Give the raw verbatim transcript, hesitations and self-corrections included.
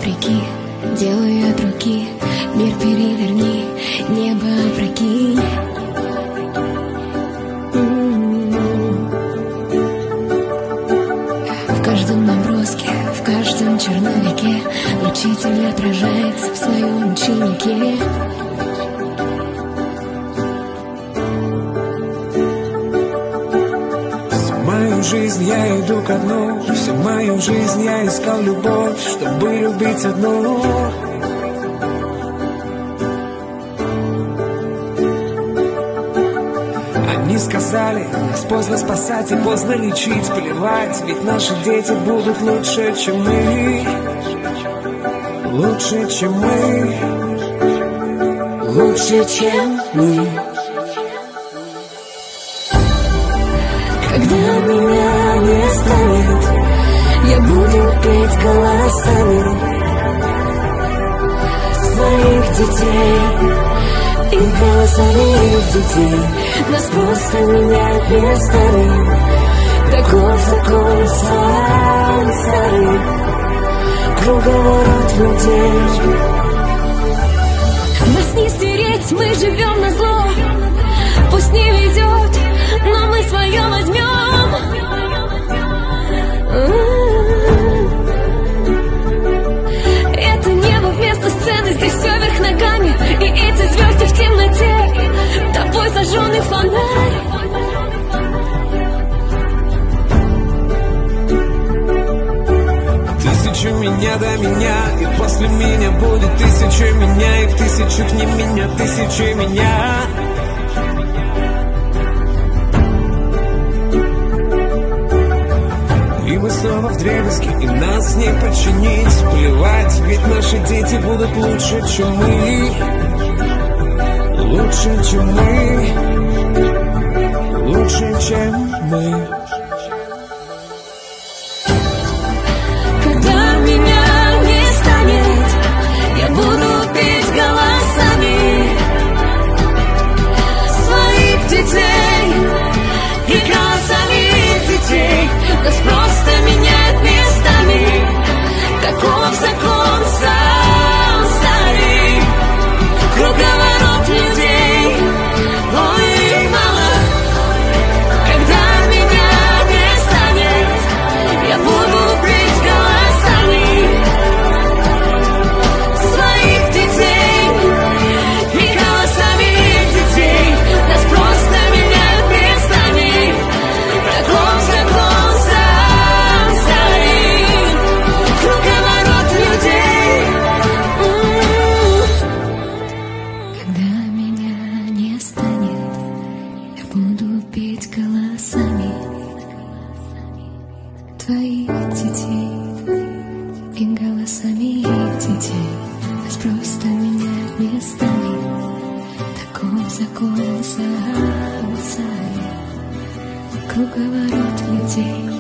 вопреки, делаю от руки. Мир переверни, небо опрокинь. В каждом наброске, в каждом черновике учитель отражается в своем ученике. Всю мою жизнь я иду ко дну, всю мою жизнь я искал любовь, чтобы любить одну. Они сказали, нас поздно спасать и поздно лечить, плевать, ведь наши дети будут лучше, чем мы. Лучше, чем мы. Лучше, чем мы. Когда меня не станет, я буду петь голосами своих детей и голосами их детей. Нас просто меняют местами. Таков закон сансары, круговорот людей. Нас не стереть, мы живем на зло. Пусть не ведет, но мы свое возьмем. Это небо вместо сцены, здесь все вверх ногами. И эти звезды в темноте, тобой зажженный фонарь. Тысячу меня до меня, и после меня будет тысяча меня, и в тысячу к ним меня, тысячи меня. И мы снова вдребезги, и нас не подчинить, плевать, ведь наши дети будут лучше, чем мы. Лучше, чем мы. Лучше, чем мы. Когда меня не станет, я буду петь голосами своих детей и голосами их детей. Нас просто меняют местами. Таков закон сансары, круговорот людей. Ой, мало. Когда меня не станет, я буду петь голосами своих детей и голосами их детей. Нас просто меняют местами. Таков закон сансары, круговорот людей. Когда меня не станет, я буду петь голосами твоих детей и голосами их детей. Нас просто меняют местами. Таков закон сансары, круговорот людей.